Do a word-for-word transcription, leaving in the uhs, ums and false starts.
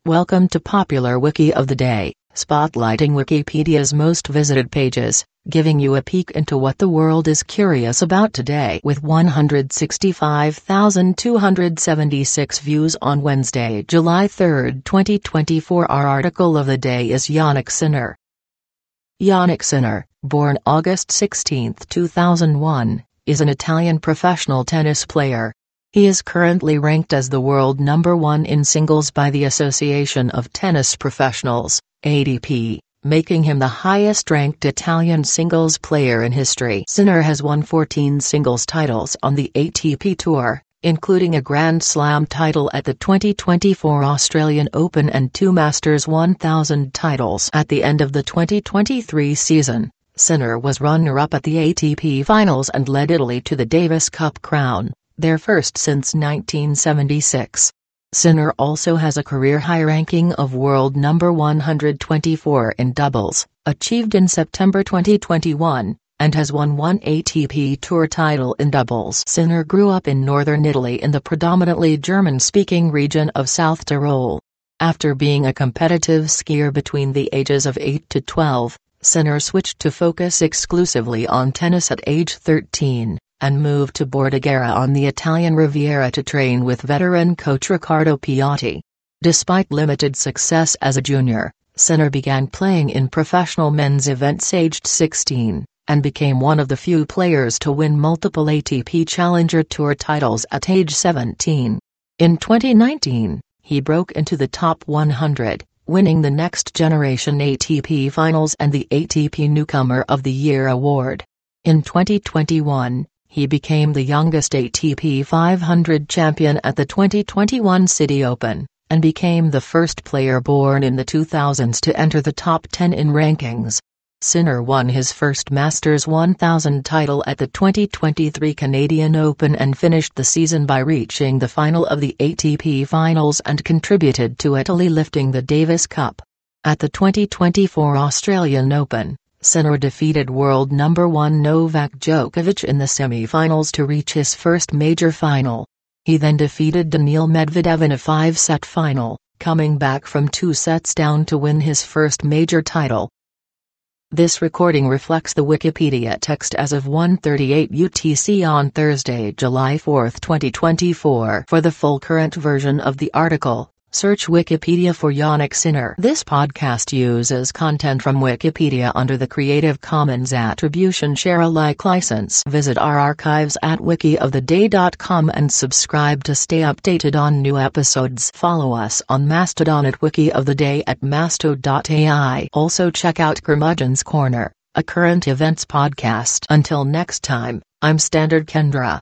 Welcome to Popular Wiki of the Day, spotlighting Wikipedia's most visited pages, giving you a peek into what the world is curious about today. With one hundred sixty-five thousand two hundred seventy-six views on Wednesday, July third, twenty twenty-four, our article of the day is Jannik Sinner. Jannik Sinner, born August sixteenth two thousand one, is an Italian professional tennis player. He is currently ranked as the world number one in singles by the Association of Tennis Professionals, A T P, making him the highest-ranked Italian singles player in history. Sinner has won fourteen singles titles on the A T P Tour, including a Grand Slam title at the twenty twenty-four Australian Open and two Masters one thousand titles. At the end of the twenty twenty-three season, Sinner was runner-up at the A T P Finals and led Italy to the Davis Cup crown, their first since nineteen seventy-six. Sinner also has a career-high ranking of world number one hundred twenty-four in doubles, achieved in September twenty twenty-one, and has won one A T P Tour title in doubles. Sinner grew up in northern Italy in the predominantly German-speaking region of South Tyrol. After being a competitive skier between the ages of eight to twelve, Sinner switched to focus exclusively on tennis at age thirteen. And moved to Bordighera on the Italian Riviera to train with veteran coach Riccardo Piatti. Despite limited success as a junior, Sinner began playing in professional men's events aged sixteen, and became one of the few players to win multiple A T P Challenger Tour titles at age seventeen. In twenty nineteen, he broke into the top one hundred, winning the Next Generation A T P Finals and the A T P Newcomer of the Year award. In twenty twenty-one, he became the youngest A T P five hundred champion at the twenty twenty-one City Open, and became the first player born in the two thousands to enter the top ten in rankings. Sinner won his first Masters one thousand title at the twenty twenty-three Canadian Open and finished the season by reaching the final of the A T P Finals and contributed to Italy lifting the Davis Cup. At the twenty twenty-four Australian Open, Sinner defeated world number one Novak Djokovic in the semi-finals to reach his first major final. He then defeated Daniil Medvedev in a five-set final, coming back from two sets down to win his first major title. This recording reflects the Wikipedia text as of one thirty-eight U T C on Thursday, July fourth, twenty twenty-four. For the full current version of the article, search Wikipedia for Jannik Sinner. This podcast uses content from Wikipedia under the Creative Commons Attribution Share Alike license. Visit our archives at wiki of the day dot com and subscribe to stay updated on new episodes. Follow us on Mastodon at Wiki of the Day at masto dot A I. Also check out Curmudgeon's Corner, a current events podcast. Until next time, I'm Standard Kendra.